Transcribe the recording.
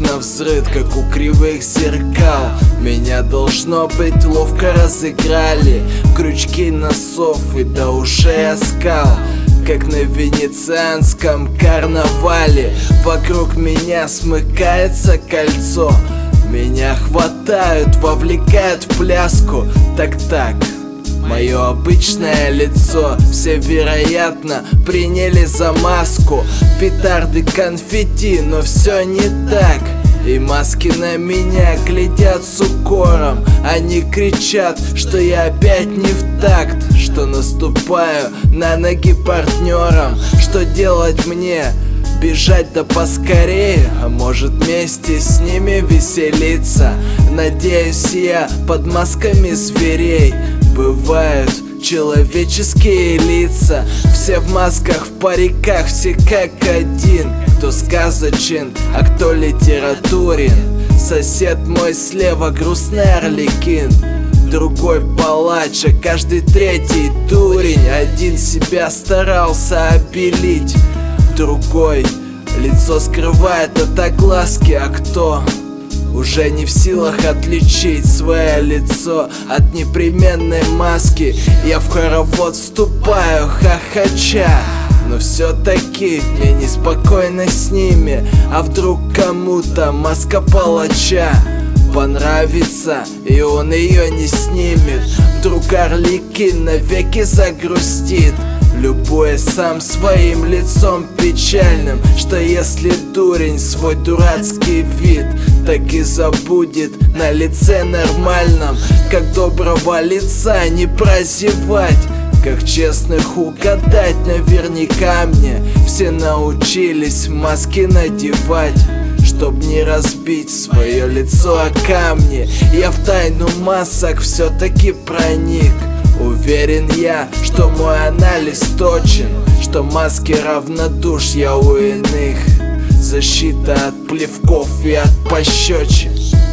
навзрыд, как у кривых зеркал. Меня, должно быть, ловко разыграли крючки носов, и да уже я скал, как на венецианском карнавале. Вокруг меня смыкается кольцо, меня хватают, вовлекают в пляску. Так-так, мое обычное лицо все, вероятно, приняли за маску. Петарды, конфетти, но все не так. И маски на меня глядят с укором. Они кричат, что я опять не в такт, что наступаю на ноги партнерам. Что делать мне? Бежать да поскорее, а может вместе с ними веселиться. Надеюсь, я под масками зверей. Бывают человеческие лица, все в масках, в париках, все как один. Кто сказочен, а кто литературен. Сосед мой слева грустный орликин, другой палач, а каждый третий дурень. Один себя старался обелить, другой лицо скрывает от огласки, а кто уже не в силах отличить свое лицо от непременной маски. Я в хоровод вступаю, хохоча, но все-таки мне неспокойно с ними. А вдруг кому-то маска палача понравится, и он ее не снимет. Вдруг Орликин навеки загрустит, любуясь сам своим лицом печальным. Что если дурень свой дурацкий вид так и забудет на лице нормальном? Как доброго лица не прозевать, как честных угадать наверняка мне. Все научились маски надевать, чтоб не разбить свое лицо о камни. Я в тайну масок все-таки проник. Уверен я, что мой анализ точен, что маски равнодушья у иных, защита от плевков и от пощечин.